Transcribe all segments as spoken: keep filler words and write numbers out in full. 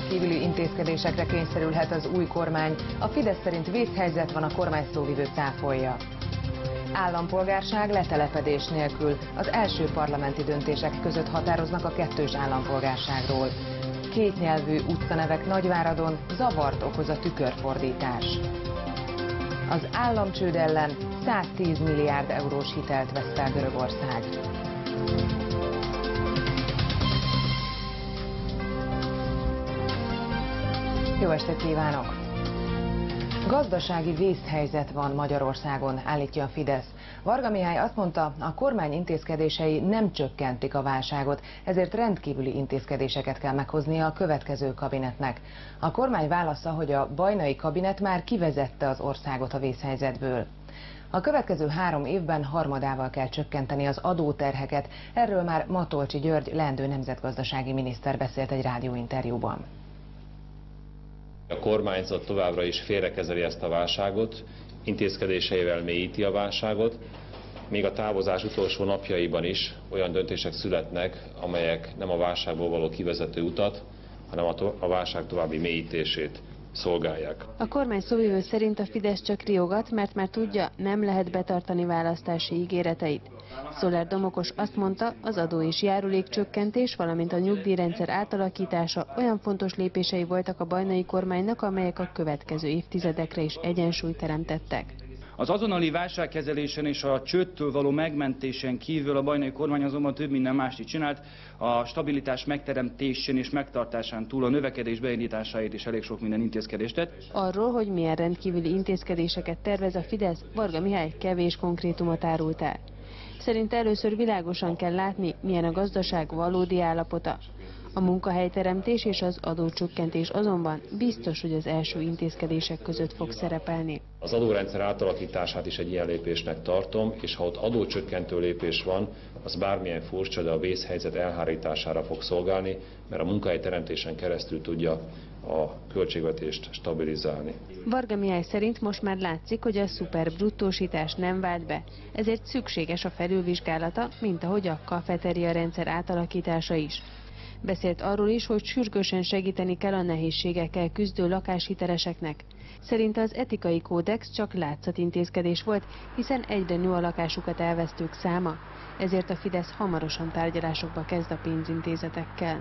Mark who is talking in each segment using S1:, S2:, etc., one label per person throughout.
S1: Rendkívüli intézkedésekre kényszerülhet az új kormány. A Fidesz szerint vészhelyzet van, a kormány szóvivő cáfolja. Állampolgárság letelepedés nélkül. Az első parlamenti döntések között határoznak a kettős állampolgárságról. Kétnyelvű utcanevek Nagyváradon, zavart okoz a tükörfordítás. Az államcsőd ellen száztíz milliárd eurós hitelt vesz fel Görögország. Jó estét kívánok! Gazdasági vészhelyzet van Magyarországon, állítja a Fidesz. Varga Mihály azt mondta, a kormány intézkedései nem csökkentik a válságot, ezért rendkívüli intézkedéseket kell meghoznia a következő kabinetnek. A kormány válasza, hogy a bajnai kabinet már kivezette az országot a vészhelyzetből. A következő három évben harmadával kell csökkenteni az adóterheket, erről már Matolcsy György leendő nemzetgazdasági miniszter beszélt egy rádióinterjúban.
S2: A kormányzat továbbra is félrekezeli ezt a válságot, intézkedéseivel mélyíti a válságot, még a távozás utolsó napjaiban is olyan döntések születnek, amelyek nem a válságból való kivezető utat, hanem a válság további mélyítését szolgálják.
S3: A kormány szóvivő szerint a Fidesz csak riogat, mert már tudja, nem lehet betartani választási ígéreteit. Szolár Domokos azt mondta, az adó és járulék csökkentés, valamint a nyugdíjrendszer átalakítása olyan fontos lépései voltak a bajnai kormánynak, amelyek a következő évtizedekre is egyensúlyt teremtettek.
S4: Az azonnali válságkezelésen és a csődtől való megmentésen kívül a bajnai kormány azonban több minden mást is csinált. A stabilitás megteremtésén és megtartásán túl a növekedés beindításáért is elég sok minden intézkedést tett.
S3: Arról, hogy milyen rendkívüli intézkedéseket tervez a Fidesz, Varga Mihály kevés konkrétumot árult el. Szerint először világosan kell látni, milyen a gazdaság valódi állapota. A munkahelyteremtés és az adócsökkentés azonban biztos, hogy az első intézkedések között fog szerepelni.
S2: Az adórendszer átalakítását is egy ilyen lépésnek tartom, és ha ott adócsökkentő lépés van, az bármilyen furcsa, de a vészhelyzet elhárítására fog szolgálni, mert a munkahelyteremtésen keresztül tudja a költségvetést stabilizálni.
S3: Varga Mihály szerint most már látszik, hogy a szuperbruttosítás nem vált be, ezért szükséges a felülvizsgálata, mint ahogy a kafeteria rendszer átalakítása is. Beszélt arról is, hogy sürgősen segíteni kell a nehézségekkel küzdő lakáshiteleseknek. Szerinte az etikai kódex csak látszatintézkedés volt, hiszen egyre nő a lakásukat elvesztők száma. Ezért a Fidesz hamarosan tárgyalásokba kezd a pénzintézetekkel.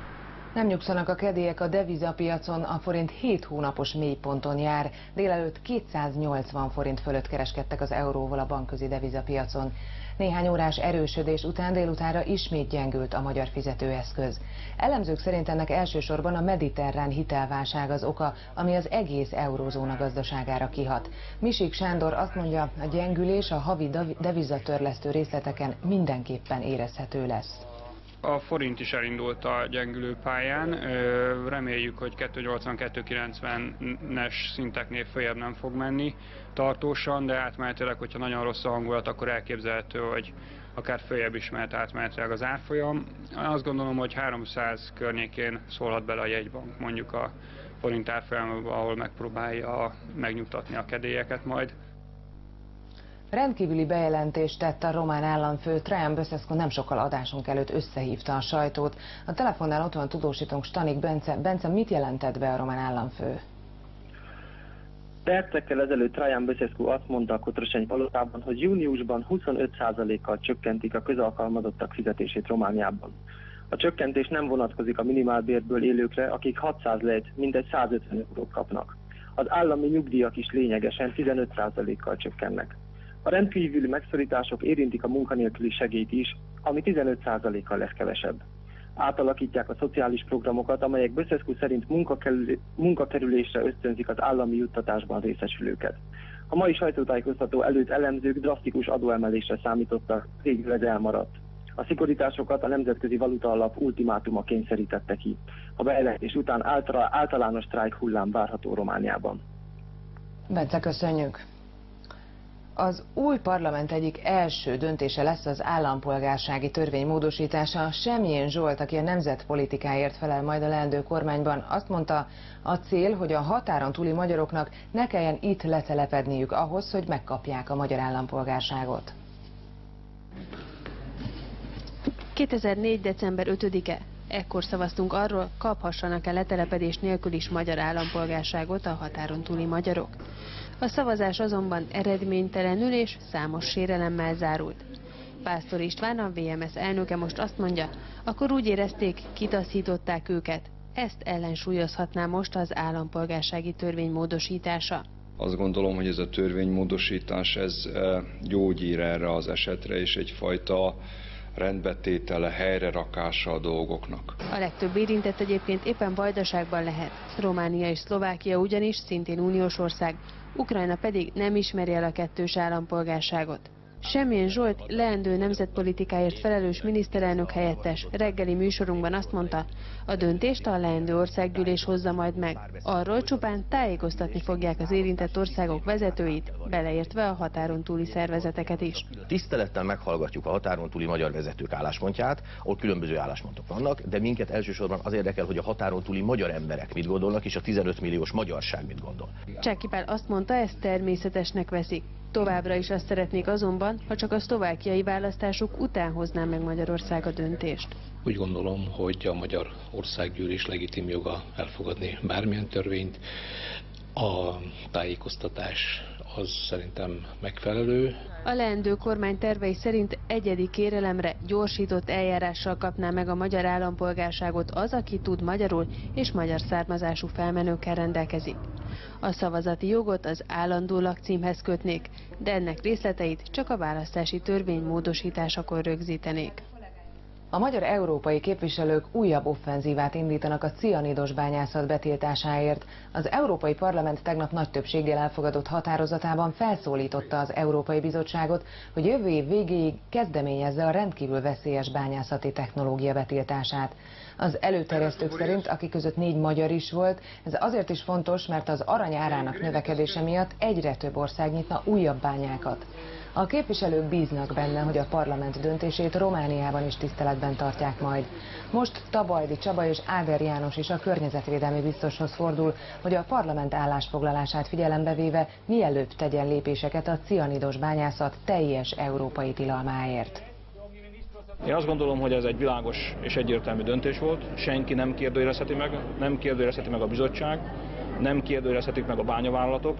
S1: Nem nyugszanak a kedélyek a devizapiacon, a forint hét hónapos mélyponton jár. Délelőtt kétszáznyolcvan forint fölött kereskedtek az euróval a bankközi devizapiacon. Néhány órás erősödés után délutánra ismét gyengült a magyar fizetőeszköz. Elemzők szerint ennek elsősorban a mediterrán hitelválság az oka, ami az egész eurózóna gazdaságára kihat. Misik Sándor azt mondja, a gyengülés a havi devizatörlesztő részleteken mindenképpen érezhető lesz.
S5: A forint is elindult a gyengülő pályán, reméljük, hogy kettő nyolcvan kettő kilencvenes szinteknél följebb nem fog menni tartósan, de átmenetileg, hogyha nagyon rossz a hangulat, akkor elképzelhető, hogy akár följebb is mehet átmenetileg az árfolyam. Azt gondolom, hogy háromszáz környékén szólhat bele a jegybank mondjuk a forint árfolyamban, ahol megpróbálja megnyugtatni a kedélyeket majd.
S1: Rendkívüli bejelentést tett a román államfő. Traian Băsescu nem sokkal adásunk előtt összehívta a sajtót. A telefonnál ott van tudósítónk Stanik Bence. Bence, mit jelentett be a román államfő?
S6: Percekkel ezelőtt Traian Băsescu azt mondta a Cotroceni palotában, hogy júniusban huszonöt százalékkal csökkentik a közalkalmazottak fizetését Romániában. A csökkentés nem vonatkozik a minimálbérből élőkre, akik hatszáz lejt, mintegy százötven eurót kapnak. Az állami nyugdíjak is lényegesen tizenöt százalékkal csökkennek. A rendkívüli megszorítások érintik a munkanélküli segélyt is, ami tizenöt százalékkal lesz kevesebb. Átalakítják a szociális programokat, amelyek Băsescu szerint munkakerülésre ösztönzik az állami juttatásban részesülőket. A mai sajtótájékoztató előtt elemzők drasztikus adóemelésre számítottak, végül ez elmaradt. A szigorításokat a Nemzetközi Valutaalap ultimátuma kényszerítette ki. A bejelentés után általános sztrájk hullám várható Romániában.
S1: Bence, köszönjük! Az új parlament egyik első döntése lesz az állampolgársági törvény módosítása. Semjén Zsolt, aki a nemzetpolitikáért felel majd a leendő kormányban, azt mondta, a cél, hogy a határon túli magyaroknak ne kelljen itt letelepedniük ahhoz, hogy megkapják a magyar állampolgárságot.
S3: kétezer-négy. december ötödike. Ekkor szavaztunk arról, kaphassanak-e letelepedés nélkül is magyar állampolgárságot a határon túli magyarok. A szavazás azonban eredménytelenül és számos sérelemmel zárult. Pásztor István, a vé em es elnöke most azt mondja, akkor úgy érezték, kitaszították őket. Ezt ellensúlyozhatná most az állampolgársági törvény módosítása.
S7: Azt gondolom, hogy ez a törvénymódosítás ez gyógyír erre az esetre, és egyfajta rendbetétele, helyrerakása a dolgoknak.
S3: A legtöbb érintett egyébként éppen Vajdaságban lehet. Románia és Szlovákia ugyanis szintén uniós ország, Ukrajna pedig nem ismeri el a kettős állampolgárságot. Semmilyen Zsolt, leendő nemzetpolitikáért felelős miniszterelnök helyettes reggeli műsorunkban azt mondta, a döntést a leendő országgyűlés hozza majd meg. Arról csupán tájékoztatni fogják az érintett országok vezetőit, beleértve a határon túli szervezeteket is.
S8: Tisztelettel meghallgatjuk a határon túli magyar vezetők álláspontját, ott különböző álláspontok vannak, de minket elsősorban az érdekel, hogy a határon túli magyar emberek mit gondolnak, és a tizenöt milliós magyarság mit gondol.
S3: Csáky Pál azt mondta, ezt természetesnek veszik. Továbbra is azt szeretnék azonban, ha csak a szlovákiai választások után hozná meg Magyarország a döntést.
S9: Úgy gondolom, hogy a Magyar Országgyűlés legitim joga elfogadni bármilyen törvényt. A tájékoztatás az szerintem megfelelő.
S3: A leendő kormány tervei szerint egyedi kérelemre gyorsított eljárással kapná meg a magyar állampolgárságot az, aki tud magyarul és magyar származású felmenőkkel rendelkezik. A szavazati jogot az állandó lakcímhez kötnék, de ennek részleteit csak a választási törvény módosításakor rögzítenék.
S1: A magyar európai képviselők újabb offenzívát indítanak a cianidos bányászat betiltásáért. Az Európai Parlament tegnap nagy többséggel elfogadott határozatában felszólította az Európai Bizottságot, hogy jövő év végéig kezdeményezze a rendkívül veszélyes bányászati technológia betiltását. Az előterjesztők szerint, akik között négy magyar is volt, ez azért is fontos, mert az arany árának növekedése miatt egyre több ország nyitna újabb bányákat. A képviselők bíznak benne, hogy a parlament döntését Romániában is tiszteletben tartják majd. Most Tabajdi Csaba és Áder János is a környezetvédelmi biztoshoz fordul, hogy a parlament állásfoglalását figyelembe véve mielőbb tegyen lépéseket a cianidos bányászat teljes európai tilalmáért.
S10: Én azt gondolom, hogy ez egy világos és egyértelmű döntés volt. Senki nem kérdőjelezheti meg, nem kérdőjelezheti meg a bizottság, nem kérdőjelezhetik meg a bányavállalatok,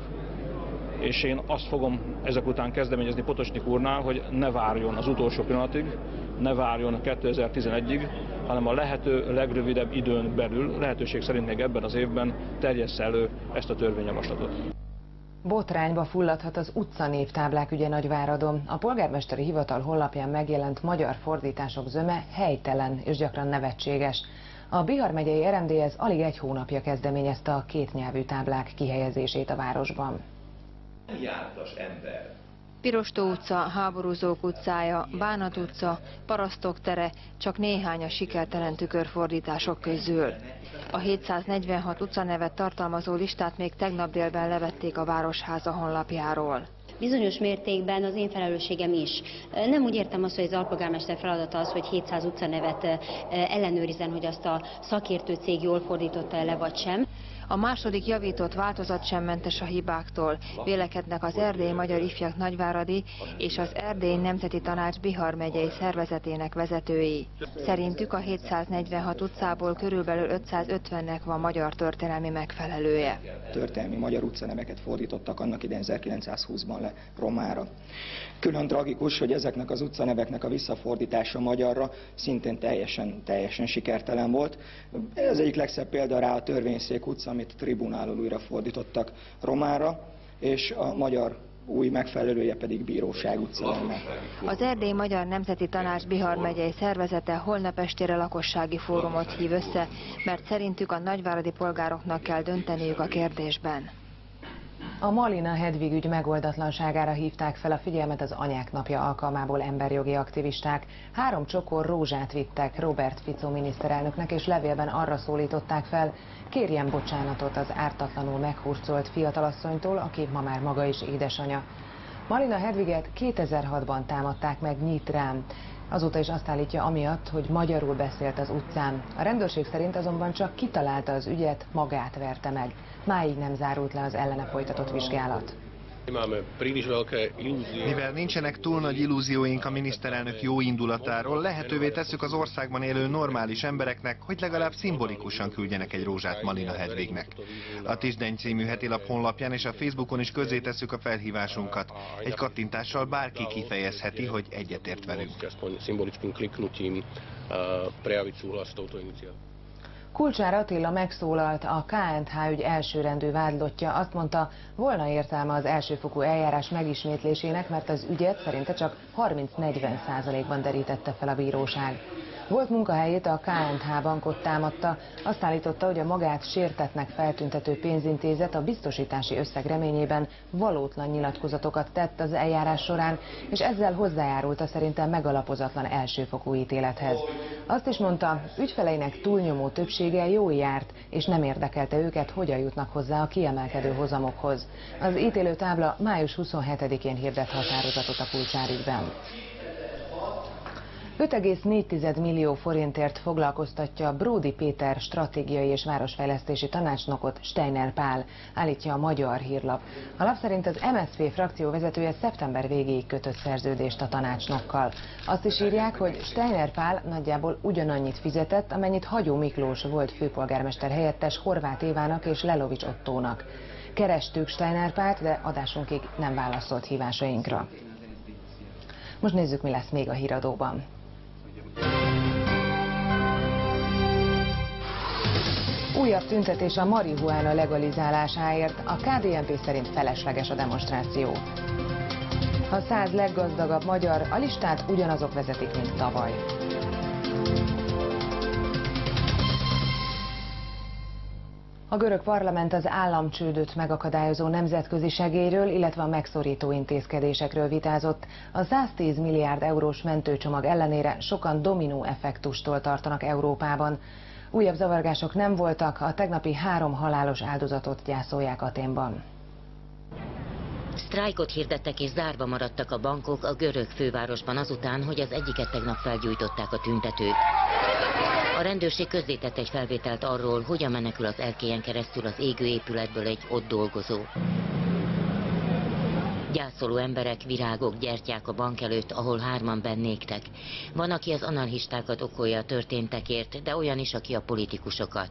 S10: és én azt fogom ezek után kezdeményezni Potočnik úrnál, hogy ne várjon az utolsó pillanatig, ne várjon kétezer-tizenegyig, hanem a lehető legrövidebb időn belül, lehetőség szerint még ebben az évben terjessze elő ezt a törvényjavaslatot.
S1: Botrányba fulladhat az utcanévtáblák ügye Nagyváradon. A polgármesteri hivatal honlapján megjelent magyar fordítások zöme helytelen és gyakran nevetséges. A Bihar megyei er em dé ez alig egy hónapja kezdeményezte a kétnyelvű táblák kihelyezését a városban.
S11: Jártas ember.
S12: Pirostó utca, Háborúzók utcája, Bánat utca, Parasztok tere, csak néhány a sikertelen tükörfordítások közül. A hétszáznegyvenhat utcanevet tartalmazó listát még tegnap délben levették a Városháza honlapjáról.
S13: Bizonyos mértékben az én felelősségem is. Nem úgy értem azt, hogy az alpolgármester feladata az, hogy hétszáz utcanevet ellenőrizzen, hogy azt a szakértő cég jól fordította le vagy sem.
S12: A második javított változat sem mentes a hibáktól, vélekednek az Erdélyi Magyar Ifjak Nagyváradi és az Erdélyi Nemzeti Tanács Bihar megyei szervezetének vezetői. Szerintük a hétszáznegyvenhat utcából körülbelül ötszázötvennek van magyar történelmi megfelelője.
S14: Történelmi magyar utcaneveket fordítottak annak idején ezerkilencszázhúszban le romára. Külön tragikus, hogy ezeknek az utcaneveknek a visszafordítása magyarra szintén teljesen, teljesen sikertelen volt. Ez egyik legszebb példa rá a Törvényszék utca, amit tribunálon újra fordítottak romára, és a magyar új megfelelője pedig Bíróság utca lenne.
S12: Az Erdélyi Magyar Nemzeti Tanács Bihar megyei szervezete holnap estére lakossági fórumot hív össze, mert szerintük a nagyváradi polgároknak kell dönteniük a kérdésben.
S1: A Malina Hedvig ügy megoldatlanságára hívták fel a figyelmet az Anyák Napja alkalmából emberjogi aktivisták. Három csokor rózsát vittek Robert Fico miniszterelnöknek, és levélben arra szólították fel, kérjen bocsánatot az ártatlanul meghurcolt fiatalasszonytól, aki ma már maga is édesanya. Malina Hedviget kétezer-hatban támadták meg Nyitrán. Azóta is azt állítja amiatt, hogy magyarul beszélt az utcán. A rendőrség szerint azonban csak kitalálta az ügyet, magát verte meg. Máig nem zárult le az ellene folytatott vizsgálat.
S15: Mivel nincsenek túl nagy illúzióink a miniszterelnök jó indulatáról, lehetővé tesszük az országban élő normális embereknek, hogy legalább szimbolikusan küldjenek egy rózsát Malina Hedvignek. A Tisdeny című hetilap honlapján és a Facebookon is közzétesszük a felhívásunkat. Egy kattintással bárki kifejezheti, hogy egyetért velünk.
S1: Kulcsár Attila megszólalt, a ká end há ügy elsőrendű vádlottja, azt mondta, volna értelme az elsőfokú eljárás megismétlésének, mert az ügyet szerinte csak harminc-negyven százalékban derítette fel a bíróság. Volt munkahelyét a ká end há bankot támadta, azt állította, hogy a magát sértettnek feltüntető pénzintézet a biztosítási összeg reményében valótlan nyilatkozatokat tett az eljárás során, és ezzel hozzájárult a szerintem megalapozatlan elsőfokú ítélethez. Azt is mondta, ügyfeleinek túlnyomó többsége jól járt, és nem érdekelte őket, hogyan jutnak hozzá a kiemelkedő hozamokhoz. Az ítélőtábla május huszonhetedikén hirdet határozatot a Kulcsár ügyben. öt egész négy millió forintért foglalkoztatja Bródi Péter stratégiai és városfejlesztési tanácsnokot Steiner Pál, állítja a Magyar Hírlap. A lap szerint az em es zé pé frakció vezetője szeptember végéig kötött szerződést a tanácsnokkal. Azt is írják, hogy Steiner Pál nagyjából ugyanannyit fizetett, amennyit Hagyó Miklós volt főpolgármester helyettes Horváth Évának és Lelovics Ottónak. Kerestük Steiner Pált, de adásunkig nem válaszolt hívásainkra. Most nézzük, mi lesz még a híradóban. Újabb tüntetés a marihuána legalizálásáért, a ká dé en pé szerint felesleges a demonstráció. A száz leggazdagabb magyar, a listát ugyanazok vezetik, mint tavaly. A görög parlament az államcsődöt megakadályozó nemzetközi segélyről, illetve a megszorító intézkedésekről vitázott. A száztíz milliárd eurós mentőcsomag ellenére sokan dominó effektustól tartanak Európában. Újabb zavargások nem voltak, a tegnapi három halálos áldozatot gyászolják Athénban.
S16: Sztrájkot hirdettek és zárva maradtak a bankok a görög fővárosban azután, hogy az egyiket tegnap felgyújtották a tüntetők. A rendőrség közzétett egy felvételt arról, hogyan menekül az erkélyen keresztül az égő épületből egy ott dolgozó. Gyászoló emberek, virágok, gyertyák a bank előtt, ahol hárman bennéktek. Van, aki az anarchistákat okolja a történtekért, de olyan is, aki a politikusokat.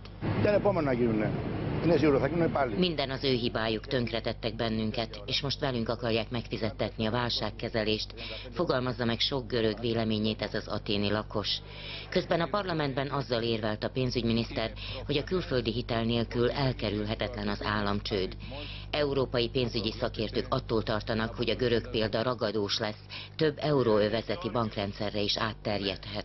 S16: Minden az ő hibájuk, tönkretettek bennünket, és most velünk akarják megfizettetni a válságkezelést, fogalmazza meg sok görög véleményét ez az athéni lakos. Közben a parlamentben azzal érvelt a pénzügyminiszter, hogy a külföldi hitel nélkül elkerülhetetlen az államcsőd. Európai pénzügyi szakértők attól tartanak, hogy a görög példa ragadós lesz, több euróövezeti bankrendszerre is átterjedhet.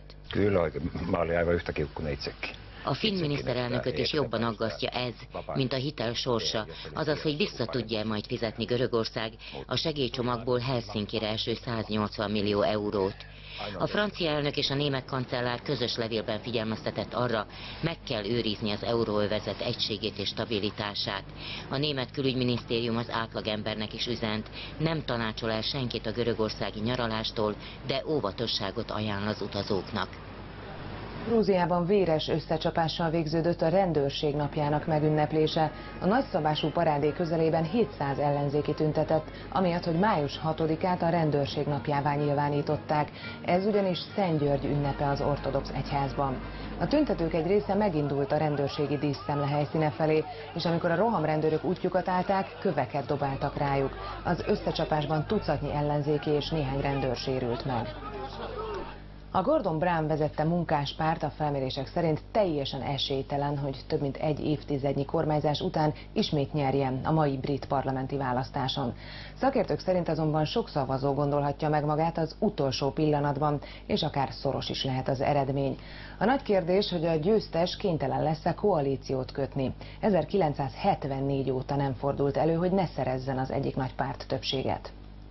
S16: A finn miniszterelnököt is jobban aggasztja ez, mint a hitel sorsa, azaz, hogy vissza tudja majd fizetni Görögország a segélycsomagból Helsinkire eső száznyolcvan millió eurót. A francia elnök és a német kancellár közös levélben figyelmeztetett arra, meg kell őrizni az euróövezet egységét és stabilitását. A német külügyminisztérium az átlagembernek is üzent, nem tanácsol el senkit a görögországi nyaralástól, de óvatosságot ajánl az utazóknak.
S1: Grúziában véres összecsapással végződött a rendőrség napjának megünneplése. A nagyszabású parádé közelében hétszáz ellenzéki tüntetett, amiatt, hogy május hatodikát a rendőrség napjává nyilvánították. Ez ugyanis Szent György ünnepe az ortodox egyházban. A tüntetők egy része megindult a rendőrségi díszszemle helyszíne felé, és amikor a rohamrendőrök útjukat állták, köveket dobáltak rájuk. Az összecsapásban tucatnyi ellenzéki és néhány rendőr sérült meg. A Gordon Brown vezette munkáspárt a felmérések szerint teljesen esélytelen, hogy több mint egy évtizednyi kormányzás után ismét nyerjen a mai brit parlamenti választáson. Szakértők szerint azonban sok szavazó gondolhatja meg magát az utolsó pillanatban, és akár szoros is lehet az eredmény. A nagy kérdés, hogy a győztes kénytelen lesz-e koalíciót kötni. ezerkilencszázhetvennégy óta nem fordult elő, hogy ne szerezzen az egyik nagy párt többséget.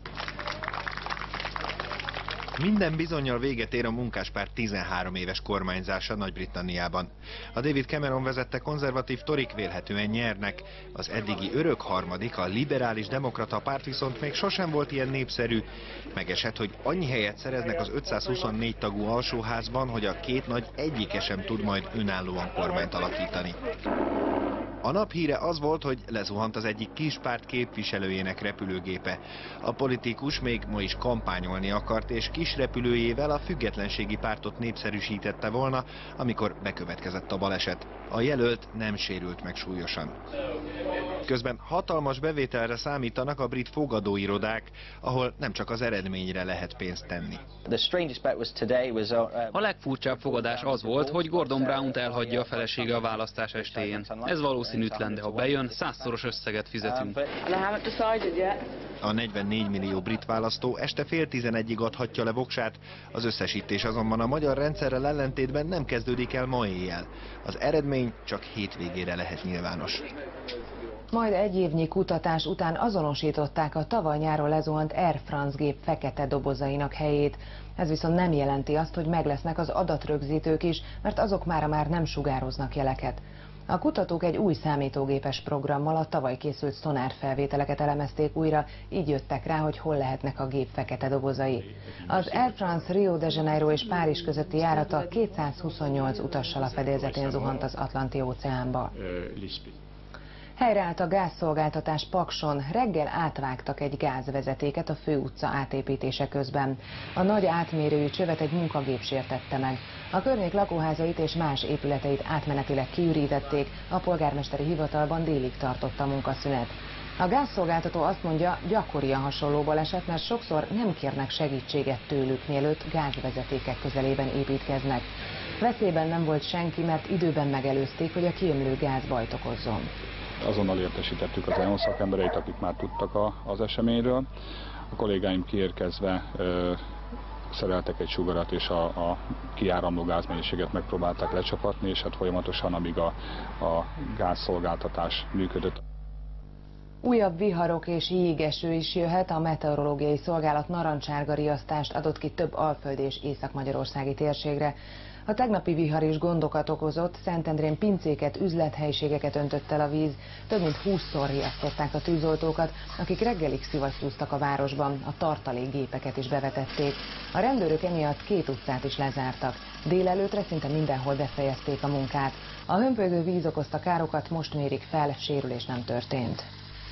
S15: Minden bizonnyal véget ér a munkáspárt tizenhárom éves kormányzása Nagy-Britanniában. A David Cameron vezette konzervatív torik vélhetően nyernek. Az eddigi örök harmadik, a liberális demokrata párt viszont még sosem volt ilyen népszerű. Megesett, hogy annyi helyet szereznek az ötszázhuszonnégy tagú alsóházban, hogy a két nagy egyike sem tud majd önállóan kormányt alakítani. A nap híre az volt, hogy lezuhant az egyik kispárt képviselőjének repülőgépe. A politikus még ma is kampányolni akart, és kis repülőjével a függetlenségi pártot népszerűsítette volna, amikor bekövetkezett a baleset. A jelölt nem sérült meg súlyosan. Közben hatalmas bevételre számítanak a brit fogadóirodák, ahol nem csak az eredményre lehet pénzt tenni.
S17: A legfurcsább fogadás az volt, hogy Gordon Brownt elhagyja a felesége a választás estéjén. Ez valószínűtlen, de ha bejön, százszoros összeget fizetünk.
S15: A negyvennégy millió brit választó este fél tizenegyig adhatja le voksát, az összesítés azonban a magyar rendszerrel ellentétben nem kezdődik el ma éjjel. Az eredmény csak hétvégére lehet nyilvános.
S1: Majd egy évnyi kutatás után azonosították a tavaly nyáron lezuhant Air France gép fekete dobozainak helyét. Ez viszont nem jelenti azt, hogy meg lesznek az adatrögzítők is, mert azok mára már nem sugároznak jeleket. A kutatók egy új számítógépes programmal a tavaly készült szonárfelvételeket elemezték újra, így jöttek rá, hogy hol lehetnek a gép fekete dobozai. Az Air France Rio de Janeiro és Párizs közötti járata kétszázhuszonnyolc utassal a fedélzetén zuhant az Atlanti-óceánba. Helyreállt a gázszolgáltatás Pakson, reggel átvágtak egy gázvezetéket a főutca átépítése közben. A nagy átmérőjű csövet egy munkagép sértette meg. A környék lakóházait és más épületeit átmenetileg kiürítették, a polgármesteri hivatalban délig tartott a munkaszünet. A gázszolgáltató azt mondja, gyakori a hasonló baleset, mert sokszor nem kérnek segítséget tőlük, mielőtt gázvezetékek közelében építkeznek. Veszélyben nem volt senki, mert időben megelőzték, hogy a kiömlő gáz bajt okozzon.
S18: Azonnal értesítettük az EON szakembereit, akik már tudtak a, az eseményről. A kollégáim kiérkezve ö, szereltek egy sugarat, és a, a kiáramló gázmennyiséget megpróbálták lecsapatni, és hát folyamatosan, amíg a, a gázszolgáltatás működött.
S1: Újabb viharok és jégeső is jöhet, a meteorológiai szolgálat narancsárga riasztást adott ki több alföldi és észak-magyarországi térségre. A tegnapi vihar is gondokat okozott, Szentendrén pincéket, üzlethelyiségeket öntött el a víz, több mint húszszor riasztották a tűzoltókat, akik reggelig szivattyúztak a városban, a tartalékgépeket is bevetették. A rendőrök emiatt két utcát is lezártak. Délelőtre szinte mindenhol befejezték a munkát. A hömpölygő víz okozta károkat most mérik fel, sérülés nem történt.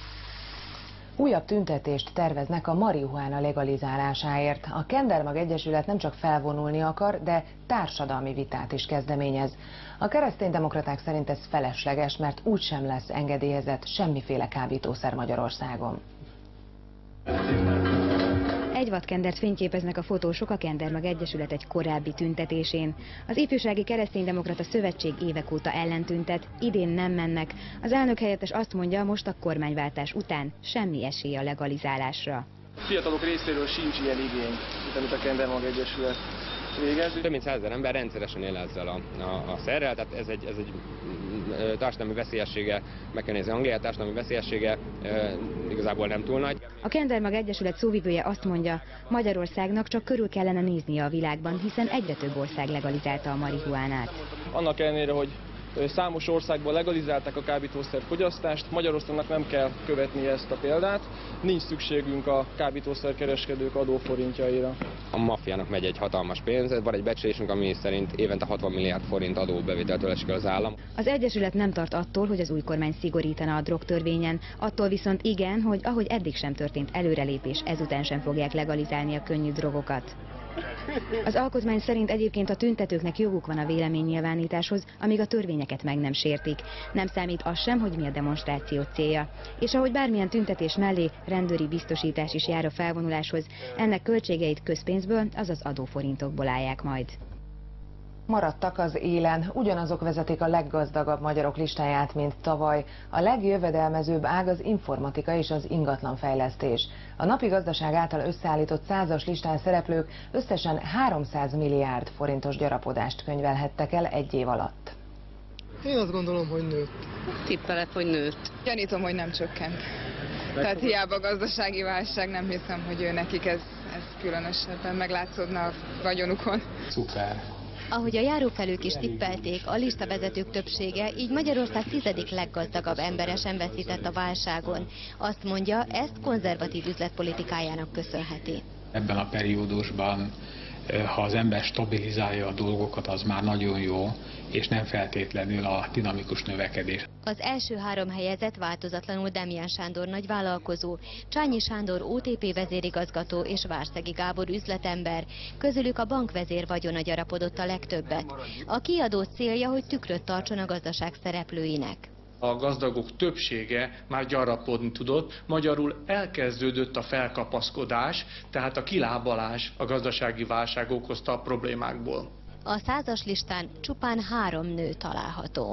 S1: Újabb tüntetést terveznek a marihuána legalizálásáért. A Kendermag Egyesület nem csak felvonulni akar, de társadalmi vitát is kezdeményez. A kereszténydemokraták szerint ez felesleges, mert úgysem lesz engedélyezett semmiféle kábítószer Magyarországon.
S19: Egy vadkendert fényképeznek a fotósok a Kendermag Egyesület egy korábbi tüntetésén. Az Ifjúsági Kereszténydemokrata Szövetség évek óta ellentüntet, idén nem mennek. Az elnök helyettes azt mondja, most a kormányváltás után semmi esély a legalizálásra.
S20: Fiatalok részéről sincs ilyen igény, amit a Kendermag Egyesület végez.
S21: Több mint százezer ember rendszeresen él ezzel a, a, a szerrel, tehát ez egy, ez egy társadalmi veszélyessége, meg kell nézni Angliát, társadalmi veszélyessége e, igazából nem túl nagy.
S19: A Kendermag Egyesület szóvivője azt mondja, Magyarországnak csak körül kellene néznie a világban, hiszen egyre több ország legalizálta a marihuánát.
S20: Annak ellenére, hogy számos országban legalizálták a kábítószer fogyasztást, Magyarországnak nem kell követni ezt a példát, nincs szükségünk a kábítószerkereskedők adóforintjaira.
S21: A maffiának megy egy hatalmas pénz, van egy becslésünk, ami szerint évente hatvan milliárd forint adóbevételtől esik el az állam.
S19: Az Egyesület nem tart attól, hogy az új kormány szigorítana a drogtörvényen, attól viszont igen, hogy ahogy eddig sem történt előrelépés, ezután sem fogják legalizálni a könnyű drogokat. Az alkotmány szerint egyébként a tüntetőknek joguk van a véleménynyilvánításhoz, amíg a törvényeket meg nem sértik. Nem számít az sem, hogy mi a demonstráció célja. És ahogy bármilyen tüntetés mellé rendőri biztosítás is jár a felvonuláshoz, ennek költségeit közpénzből, azaz adóforintokból állják majd.
S1: Maradtak az élen, ugyanazok vezetik a leggazdagabb magyarok listáját, mint tavaly. A legjövedelmezőbb ág az informatika és az ingatlanfejlesztés. A Napi Gazdaság által összeállított százas listán szereplők összesen háromszáz milliárd forintos gyarapodást könyvelhettek el egy év alatt.
S22: Én azt gondolom, hogy nőtt.
S23: Tippelek, hogy nőtt.
S24: Gyanítom, hogy nem csökkent. Tehát hiába gazdasági válság, nem hiszem, hogy ő nekik ez, ez különösebben meglátszódna a vagyonukon.
S22: Szuper.
S23: Ahogy a járófelők is tippelték, a listavezetők többsége, így Magyarország tizedik leggazdagabb embere sem veszített a válságon. Azt mondja, ezt konzervatív üzletpolitikájának köszönheti.
S22: Ebben a periódusban ha az ember stabilizálja a dolgokat, az már nagyon jó, és nem feltétlenül a dinamikus növekedés.
S23: Az első három helyezett változatlanul Demján Sándor nagyvállalkozó, Csányi Sándor o té pé vezérigazgató és Várszegi Gábor üzletember, közülük a bankvezér vagyona gyarapodott a legtöbbet. A kiadó célja, hogy tükröt tartson a gazdaság szereplőinek.
S2: A gazdagok többsége már gyarapodni tudott, magyarul elkezdődött a felkapaszkodás, tehát a kilábalás a gazdasági válság okozta problémákból.
S23: A százas listán csupán három nő található.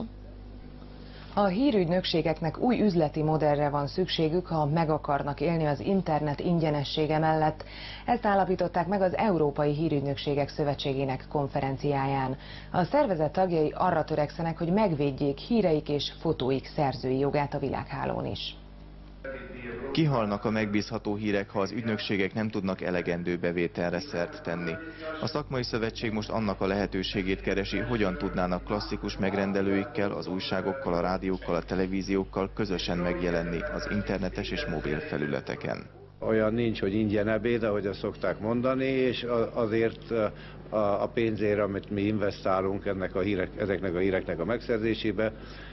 S1: A hírügynökségeknek új üzleti modellre van szükségük, ha meg akarnak élni az internet ingyenessége mellett. Ezt állapították meg az Európai Hírügynökségek Szövetségének konferenciáján. A szervezet tagjai arra törekszenek, hogy megvédjék híreik és fotóik szerzői jogát a világhálón is.
S4: Kihalnak a megbízható hírek, ha az ügynökségek nem tudnak elegendő bevételre szert tenni. A szakmai szövetség most annak a lehetőségét keresi, hogyan tudnának klasszikus megrendelőikkel, az újságokkal, a rádiókkal, a televíziókkal közösen megjelenni az internetes és mobil felületeken.
S5: Olyan nincs, hogy ingyen ebéd, ahogy azt szokták mondani, és azért a pénzért, amit mi investálunk ennek a hírek, ezeknek a híreknek a megszerzésébe,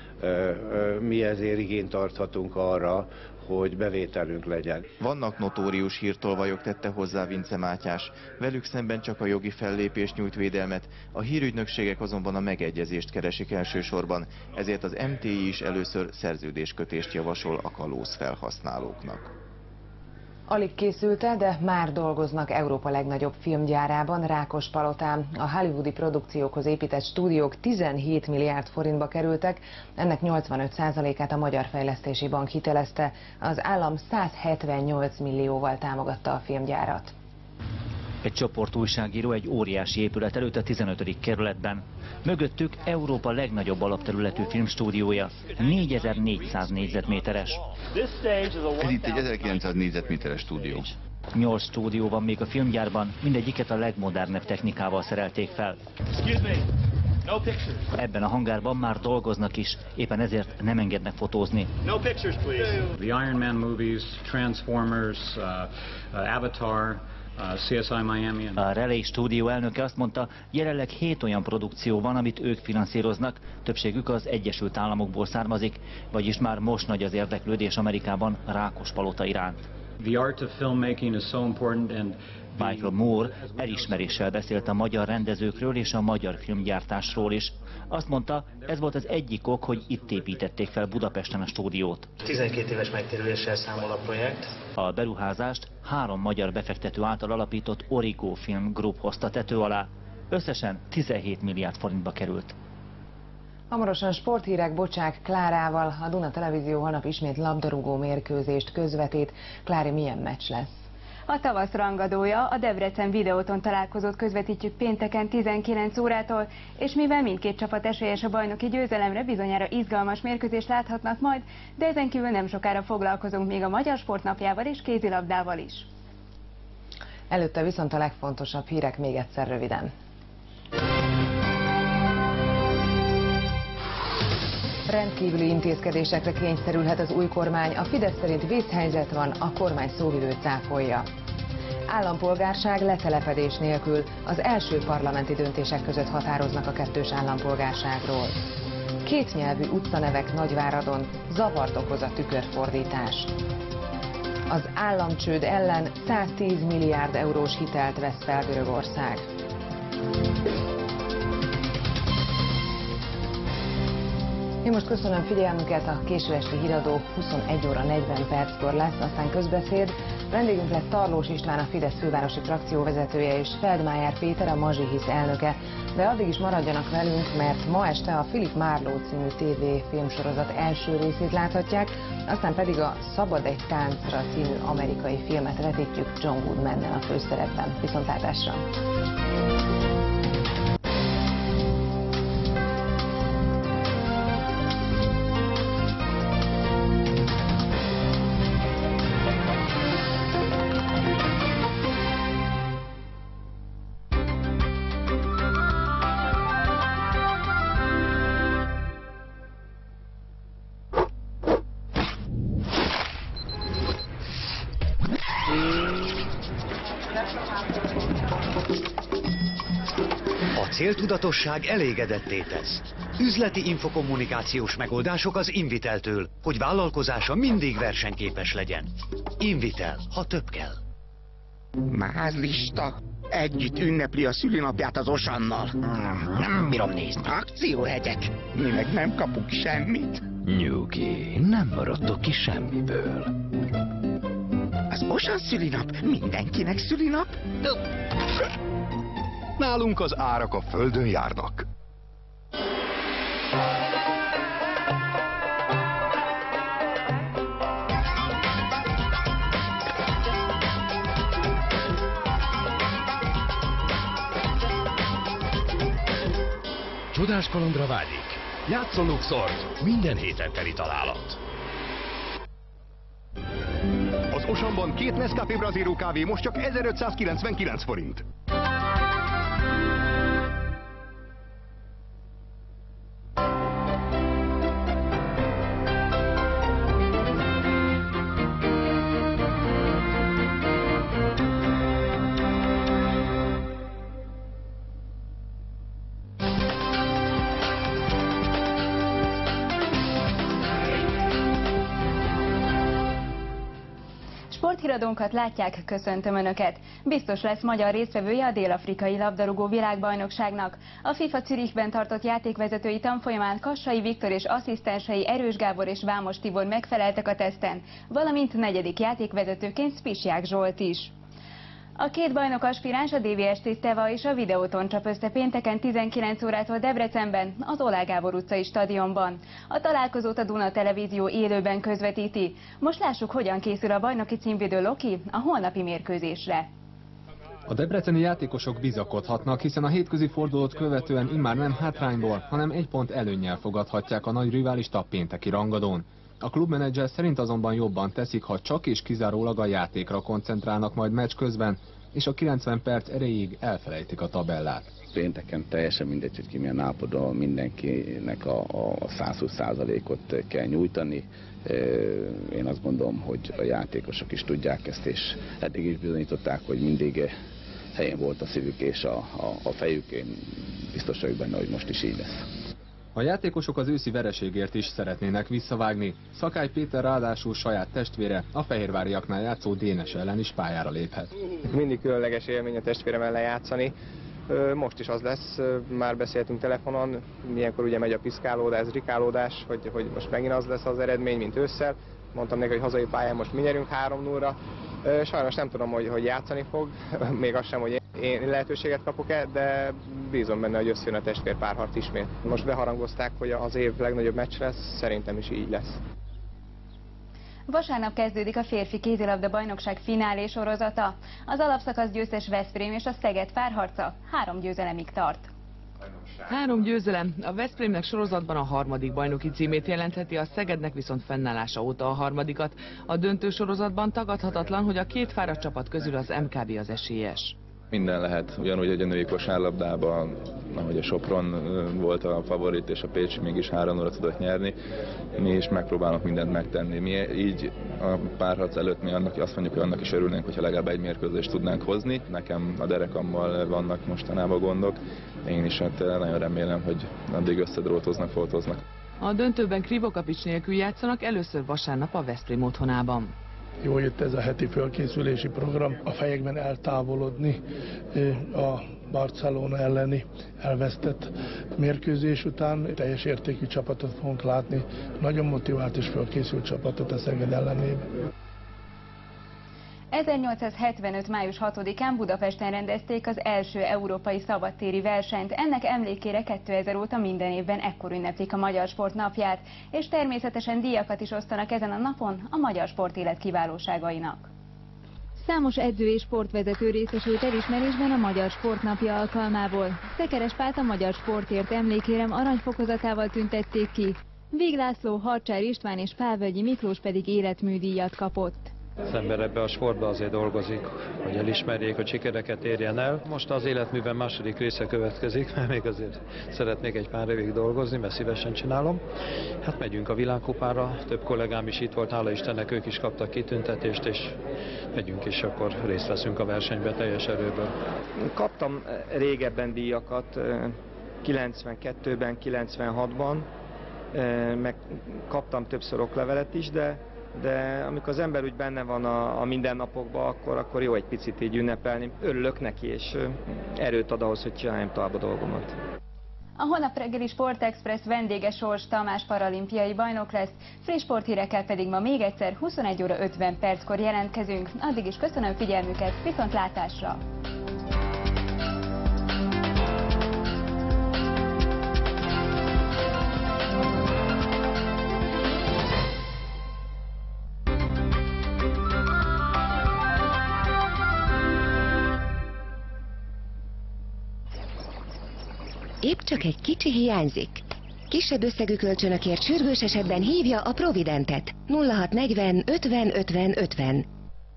S5: mi ezért igényt tarthatunk arra, hogy bevételünk legyen.
S4: Vannak notórius hírtolvajok, tette hozzá Vince Mátyás. Velük szemben csak a jogi fellépés nyújt védelmet, a hírügynökségek azonban a megegyezést keresik elsősorban, ezért az em té i is először szerződéskötést javasol a kalóz felhasználóknak.
S1: Alig készült, de már dolgoznak Európa legnagyobb filmgyárában, Rákospalotán. A hollywoodi produkciókhoz épített stúdiók tizenhét milliárd forintba kerültek, ennek nyolcvanöt százalékát a Magyar Fejlesztési Bank hitelezte, az állam százhetvennyolc millióval támogatta a filmgyárat.
S6: Egy csoport újságíró egy óriási épület előtt a tizenötödik kerületben. Mögöttük Európa legnagyobb alapterületű filmstúdiója, négyezer-négyszáz négyzetméteres.
S25: Ez itt egy ezerkilencszáz négyzetméteres stúdió.
S6: Nyolc stúdió van még a filmgyárban, mindegyiket a legmodernebb technikával szerelték fel. Ebben a hangárban már dolgoznak is, éppen ezért nem engednek fotózni.
S26: The Iron Man movies, Transformers, uh, uh, Avatar, Uh, cé es i Miami.
S6: A Relay stúdió elnöke azt mondta, jelenleg hét olyan produkció van, amit ők finanszíroznak, többségük az Egyesült Államokból származik, vagyis már most nagy az érdeklődés Amerikában Rákospalota iránt.
S26: The art of filmmaking is so important, and
S6: Michael Moore elismeréssel beszélt a magyar rendezőkről és a magyar filmgyártásról is. Azt mondta, ez volt az egyik ok, hogy itt építették fel Budapesten a stúdiót.
S27: tizenkét éves megtérüléssel számol a projekt.
S6: A beruházást három magyar befektető által alapított Origo Film Group hozta tető alá. Összesen tizenhét milliárd forintba került.
S1: Hamarosan sporthírek Bocsák Klárával. A Duna Televízió holnap ismét labdarúgó mérkőzést közvetít. Klári, milyen meccs lesz?
S28: A tavasz rangadója, a Debrecen Videóton találkozót közvetítjük pénteken tizenkilenc órától, és mivel mindkét csapat esélyes a bajnoki győzelemre, bizonyára izgalmas mérkőzést láthatnak majd, de ezen kívül nem sokára foglalkozunk még a Magyar Sportnapjával és kézilabdával is.
S1: Előtte viszont a legfontosabb hírek még egyszer röviden. Rendkívüli intézkedésekre kényszerülhet az új kormány, a Fidesz szerint vészhelyzet van, a kormány szóvivőt cáfolja. Állampolgárság letelepedés nélkül, az első parlamenti döntések között határoznak a kettős állampolgárságról. Kétnyelvű utcanevek Nagyváradon, zavart okoz a tükörfordítás. Az államcsőd ellen száztíz milliárd eurós hitelt vesz fel Görögország. Én most köszönöm figyelmüket, a késő esti híradó huszonegy óra negyven perckor lesz, aztán közbeszéd. Vendégünk lett Tarlós István, a Fidesz fővárosi frakcióvezetője, és Feldmájer Péter, a Mazsihisz elnöke. De addig is maradjanak velünk, mert ma este a Philip Marlowe című tévé filmsorozat első részét láthatják, aztán pedig a Szabad egy táncra című amerikai filmet vetítjük John Goodmannel a főszerepben. Viszontlátásra!
S29: Thank you.
S3: céltudatosság elégedetté tesz. Üzleti infokommunikációs megoldások az Inviteltől, hogy vállalkozása mindig versenyképes legyen. Invitel, ha több kell.
S7: Mázlista együtt ünnepli a szülinapját az Osannal. Nem bírom nézni. Akcióhegyek. Mi meg nem kapunk semmit.
S8: Nyugi, nem maradtok ki semmiből.
S7: Az Osan szülinap mindenkinek szülinap?
S8: Nálunk az árak a földön járnak. Csodás kalandra vágyik. Játszol Luxort, minden héten teli találat.
S9: Az Osanban két Nescafé Brazero kávé most csak ezerötszázkilencvenkilenc forint.
S28: Sporthíradónkat látják, köszöntöm Önöket. Biztos lesz magyar résztvevője a dél-afrikai labdarúgó világbajnokságnak. A FIFA Zürichben tartott játékvezetői tanfolyamán Kassai Viktor és asszisztensei Erős Gábor és Vámos Tibor megfeleltek a teszten, valamint negyedik játékvezetőként Spisják Zsolt is. A két bajnok aspiráns, a dé vé es té Teva és a Videóton csap össze pénteken tizenkilenc órától Debrecenben, az Oláh Gábor utcai stadionban. A találkozót a Duna Televízió élőben közvetíti. Most lássuk, hogyan készül a bajnoki címvédő Loki a holnapi mérkőzésre.
S10: A debreceni játékosok bizakodhatnak, hiszen a hétközi fordulót követően immár nem hátrányból, hanem egy pont előnnyel fogadhatják a nagy riválist a pénteki rangadón. A klubmenedzser szerint azonban jobban teszik, ha csak és kizárólag a játékra koncentrálnak majd meccs közben, és a kilencven perc erejéig elfelejtik a tabellát.
S11: Pénteken teljesen mindegy, hogy ki milyen állapotban, mindenkinek a, a százhúsz százalékot kell nyújtani. Én azt gondolom, hogy a játékosok is tudják ezt, és eddig is bizonyították, hogy mindig helyén volt a szívük és a, a, a fejük. Én biztos vagyok benne, hogy most is így lesz.
S10: A játékosok az őszi vereségért is szeretnének visszavágni. Szakály Péter ráadásul saját testvére, a fehérváriaknál játszó Dénes ellen is pályára léphet.
S20: Mindig különleges élmény a testvérem ellen játszani. Most is az lesz, már beszéltünk telefonon, milyenkor ugye megy a piszkálódás, rikálódás, hogy, hogy most megint az lesz az eredmény, mint ősszel. Mondtam neki, hogy hazai pályán most mi nyerünk három nullra. Sajnos nem tudom, hogy, hogy játszani fog, még az sem, hogy én lehetőséget kapok-e, de bízom benne, hogy összejön a testvérpárharc ismét. Most beharangozták, hogy az év legnagyobb meccs lesz, szerintem is így lesz.
S28: Vasárnap kezdődik a férfi kézilabda bajnokság finálé sorozata. Az alapszakasz győztes Veszprém és a Szeged párharca három győzelemig tart.
S13: Három győzelem, a Veszprémnek sorozatban a harmadik bajnoki címét jelentheti, a Szegednek viszont fennállása óta a harmadikat. A döntő sorozatban tagadhatatlan, hogy a két fáradt csapat közül az em ká bé az esélyes.
S14: Minden lehet, ugyanúgy, hogy a női kosárlabdában, ahogy a Sopron volt a favorit, és a Pécs mégis három óra tudott nyerni, mi is megpróbálunk mindent megtenni. Mi így a párharc előtt mi annak, azt mondjuk, hogy annak is örülnénk, hogyha legalább egy mérkőzést tudnánk hozni. Nekem a derekammal vannak mostanában gondok, én is hát nagyon remélem, hogy addig összedrótoznak, foltoznak.
S13: A döntőben Krivokapics nélkül játszanak, először vasárnap a Veszprém otthonában.
S29: Jó jött ez a heti fölkészülési program, a fejekben eltávolodni a Barcelona elleni elvesztett mérkőzés után. Teljes értékű csapatot fogunk látni, nagyon motivált és fölkészült csapatot a Szeged ellenében.
S28: ezernyolcszázhetvenöt. május hatodikán Budapesten rendezték az első európai szabadtéri versenyt. Ennek emlékére kétezer óta minden évben ekkor ünneplik a Magyar Sport napját, és természetesen díjakat is osztanak ezen a napon a magyar sportélet kiválóságainak.
S19: Számos edző és sportvezető részesült elismerésben a Magyar Sport napja alkalmából. Szekeres Pát a Magyar Sportért emlékérem aranyfokozatával tüntették ki. Víg László, Harcsár István és Pálvölgyi Miklós pedig életműdíjat kapott.
S2: Az ember ebbe a sportba azért dolgozik, hogy elismerjék, hogy sikereket érjen el. Most az életműben második része következik, mert még azért szeretnék egy pár évig dolgozni, mert szívesen csinálom. Hát megyünk a világkupára, több kollégám is itt volt, hála Istennek, ők is kaptak kitüntetést, és megyünk, és akkor részt veszünk a versenybe teljes erőből.
S12: Kaptam régebben díjakat, kilencvenkettőben, kilencvenhatban, meg kaptam többször oklevelet is, de, de amikor az ember úgy benne van a, a mindennapokban, akkor, akkor jó egy picit így ünnepelni. Örülök neki, és erőt ad ahhoz, hogy csináljam tovább a dolgomat.
S28: A holnap reggeli Sport Express vendége Sors Tamás paralimpiai bajnok lesz, friss sporthírekkel pedig ma még egyszer huszonegy óra ötven perckor jelentkezünk. Addig is köszönöm figyelmüket, viszontlátásra!
S15: Épp csak egy kicsi hiányzik. Kisebb összegű kölcsönökért sürgős esetben hívja a Providentet. nulla hat negyven ötven ötven ötven.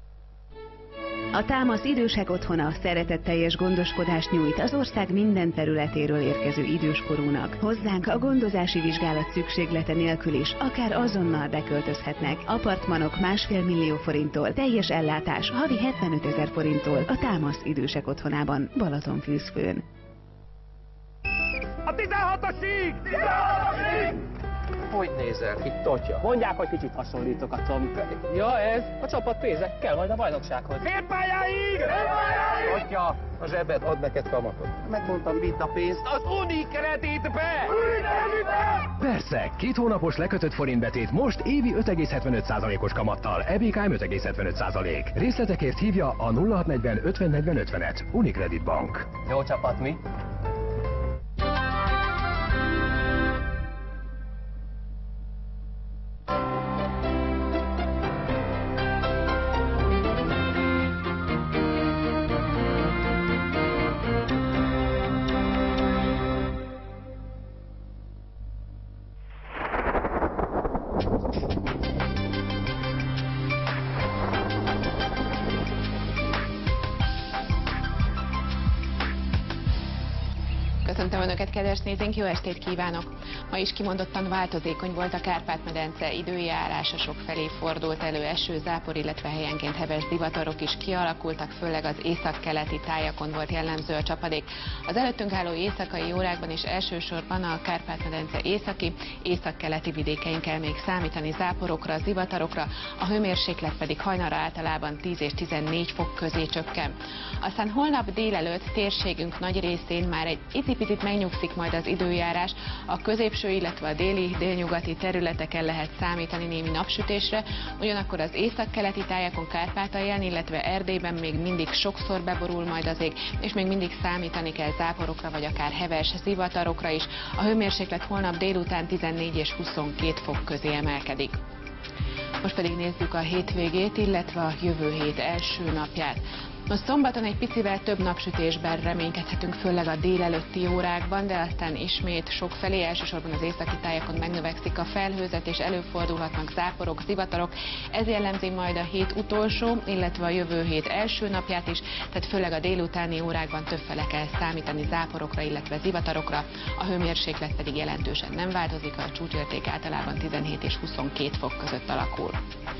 S16: A Támasz Idősek Otthona szeretetteljes gondoskodást nyújt az ország minden területéről érkező időskorúnak. Hozzánk a gondozási vizsgálat szükséglete nélkül is, akár azonnal beköltözhetnek. Apartmanok másfél millió forinttól, teljes ellátás havi hetvenöt ezer forinttól a Támasz Idősek Otthonában, Balatonfűzfőn.
S17: A tizenhatosig! tizenhatosig!
S18: Hogy nézel ki, Totya?
S17: Mondják, hogy kicsit hasonlítok a Tom felé.
S18: Ja, ez a csapat pénzek kell majd a bajnoksághoz.
S17: Félpályáig! Félpályáig!
S18: Totya, a zsebed, ad neked kamatot. Megmondtam, vidd a pénzt az Unicreditbe!
S17: Unicreditbe!
S8: Persze, két hónapos lekötött forintbetét most évi öt egész hetvenöt százalékos kamattal, E B K M öt egész hetvenöt százalék. Részletekért hívja a nulla hat negyven ötven negyven ötvenet. Unicredit Bank.
S18: Jó csapat, mi?
S21: Köszöntöm Önöket, kedves nézőink, jó estét kívánok! Ma is kimondottan változékony volt a Kárpát-medence időjárása, sokfelé fordult elő eső, zápor, illetve helyenként heves zivatarok is kialakultak, főleg az északkeleti tájakon volt jellemző a csapadék. Az előttünk álló éjszakai órákban is elsősorban a Kárpát-medence északi, északkeleti vidékein kell még számítani záporokra, zivatarokra, a hőmérséklet pedig hajnalra általában tíz és tizennégy fok közé csökken. Aztán holnap délelőtt térségünk nagy részén már egy icipicit megnyugszik majd az időjárás, a középső, illetve a déli, délnyugati területeken lehet számítani némi napsütésre, ugyanakkor az északkeleti tájakon, Kárpátalján, illetve Erdélyben még mindig sokszor beborul majd az ég, és még mindig számítani kell záporokra, vagy akár heves zivatarokra is. A hőmérséklet holnap délután tizennégy és huszonkét fok közé emelkedik. Most pedig nézzük a hétvégét, illetve a jövő hét első napját. Most szombaton egy picivel több napsütésben reménykedhetünk, főleg a délelőtti órákban, de aztán ismét sokfelé, elsősorban az északi tájakon megnövekszik a felhőzet, és előfordulhatnak záporok, zivatarok. Ez jellemzi majd a hét utolsó, illetve a jövő hét első napját is, tehát főleg a délutáni órákban többfele kell számítani záporokra, illetve zivatarokra. A hőmérséklet pedig jelentősen nem változik, a csúcsérték általában tizenhét és huszonkét fok között alakul.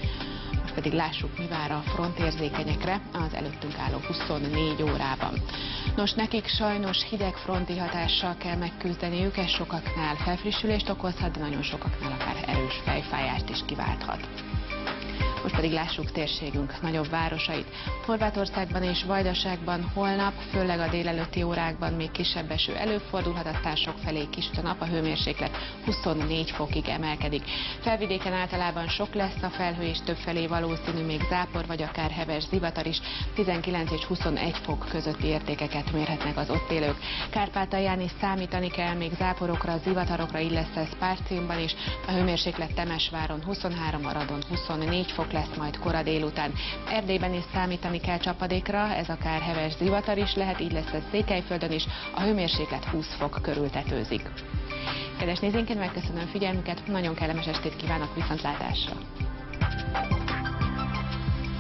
S21: Pedig lássuk, mi vár a frontérzékenyekre az előttünk álló huszonnégy órában. Nos, nekik sajnos hideg fronti hatással kell megküzdeniük, ez sokaknál felfrissülést okozhat, de nagyon sokaknál akár erős fejfájást is kiválthat. Most pedig lássuk térségünk nagyobb városait. Horvátországban és Vajdaságban holnap, főleg a délelőtti órákban még kisebb eső előfordulhat, aztán sokfelé kisüt a nap, a hőmérséklet huszonnégy fokig emelkedik. Felvidéken általában sok lesz a felhő, és többfelé valószínű még zápor, vagy akár heves zivatar is. tizenkilenc és huszonegy fok közötti értékeket mérhetnek az ott élők. Kárpátalján is számítani kell még záporokra, zivatarokra, így lesz ez Párciumban is. A hőmérséklet Temesváron huszonhárom, Aradon huszonnégy fok lesz majd kora délután. Erdélyben is számítani kell csapadékra, ez akár heves zivatar is lehet, így lesz ez Székelyföldön is, a hőmérséklet húsz fok körül tetőzik. Kedves nézőink, megköszönöm figyelmüket, nagyon kellemes estét kívánok, viszontlátásra!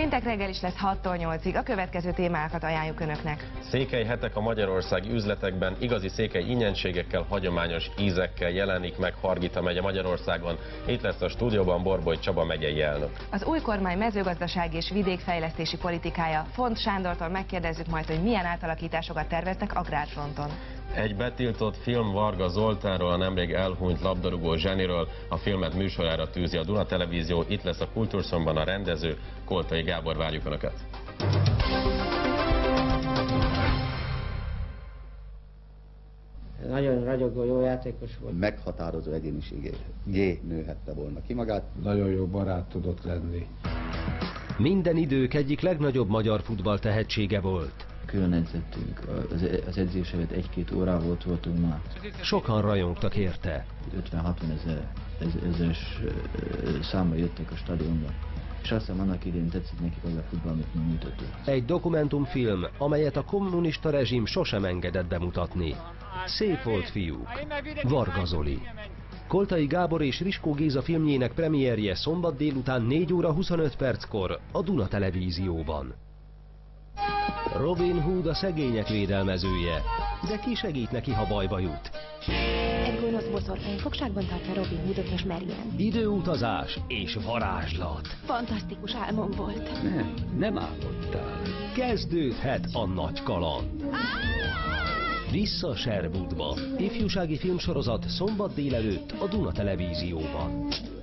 S4: Péntek reggel is lesz hattól nyolcig, a következő témákat ajánljuk Önöknek.
S5: Székely hetek a magyarországi üzletekben, igazi székely ingyenségekkel, hagyományos ízekkel jelenik meg Hargita megye Magyarországon. Itt lesz a stúdióban Borboly Csaba megyei elnök.
S4: Az új kormány mezőgazdasági és vidékfejlesztési politikája. Font Sándortól megkérdezzük majd, hogy milyen átalakításokat terveznek agrárfronton.
S5: Egy betiltott film Varga Zoltánról, a nemrég elhunyt labdarúgó zseniről. A filmet műsorára tűzi a Duna Televízió. Itt lesz a Kultúrszomban a rendező, Koltai Gábor, várjuk Önöket.
S6: Nagyon ragyogó, jó játékos volt.
S22: Meghatározó egyénisége. G nőhette volna ki magát.
S23: Nagyon jó barát tudott lenni.
S24: Minden idők egyik legnagyobb magyar futball tehetsége volt.
S25: Külön edzettünk, az edzés előtt egy-két órá volt, voltunk már.
S24: Sokan rajongtak érte.
S25: ötven-hatvan ezer, ezeres számra jöttek a stadionba. És azt hiszem, annak idén tetszett nekik az a futball, amit mi mutatunk.
S24: Egy dokumentumfilm, amelyet a kommunista rezsim sosem engedett bemutatni. Szép volt, fiúk. Varga Zoli. Koltai Gábor és Riskó Géza filmjének premierje szombat délután négy óra huszonöt perckor a Duna Televízióban. Robin Hood a szegények védelmezője, de ki segít neki, ha bajba jut?
S26: Egy gonosz boszorkány fogságban tartja Robin Hoodot és Marian.
S24: Időutazás és varázslat.
S26: Fantasztikus álmom volt.
S24: Nem, nem álmodtál. Kezdődhet a nagy kaland. Vissza Sherwoodba. Ifjúsági filmsorozat szombat délelőtt a Duna Televízióban.